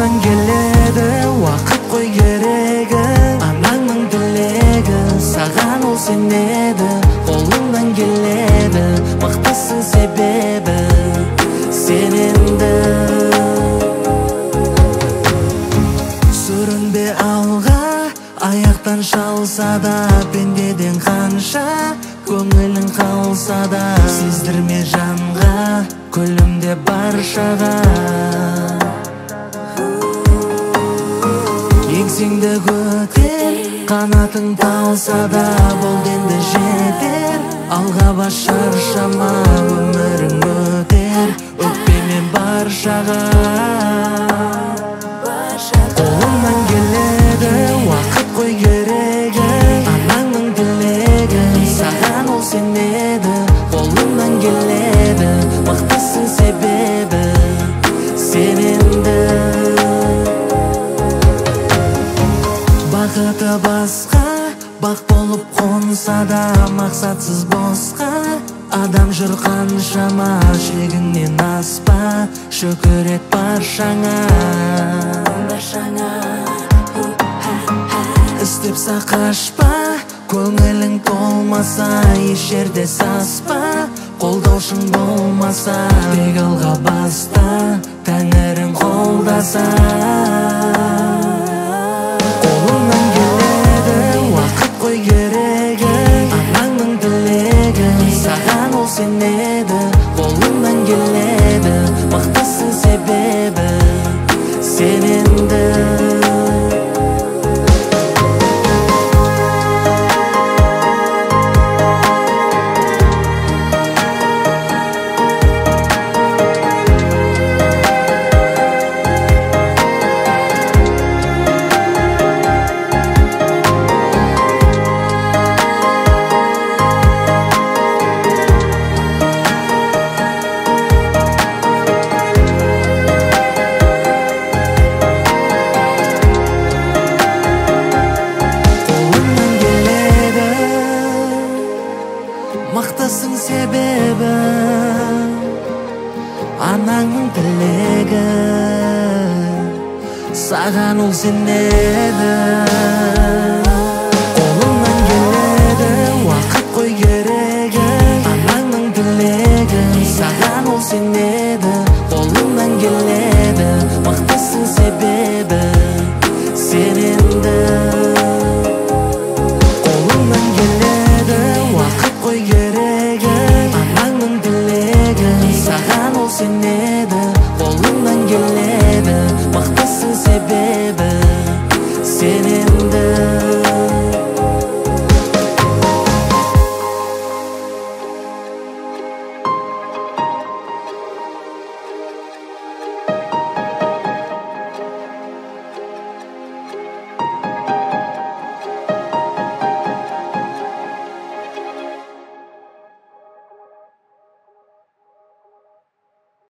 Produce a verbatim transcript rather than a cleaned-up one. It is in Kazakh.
Қолыңнан келеді уақыт қой керегі, анаңның тілегі саған ол сенеді. Қолыңнан келеді мықтысың себебі сен енді. Сүрінбе алға, аяқтан шалса да, пендеден қанша көңілің қалса да, сездірме жанға, күлімде баршаға. Еңсеңді көтер, қанатың талса да, бол енді жетер. Алға бас шаршама, өмірің өтер, өкпемен баршаға. Қолыңнан келеді уақыт қой керегі, анаңның тілегі саған ол сенеді. Қолыңнан келеді мықтысың себебі сен енді. Бақыты басқа, бақ болып қонса да, мақсатсыз босқа. Адам жүр қаншама, шегіңнен аспа, шүкір ет баршаңа. Істеп сақашпа, көңілің толмаса, еш жерде саспа. Қолдаушың болмаса, тек алға баста, тәңірің қолдаса. Қолыңнан келеді уақыт қой керегі, анаңның тілегі саған ол сенеді. Қолыңнан келеді мықтысың себебі сен енді. Мықтысың себебі анаңның тілегі саған ол сенеді. Қолыңнан келеді уақыт қой керегі, анаңның тілегі саған ол сенеді. Қолыңнан келеді мықтысың себебі сен енді.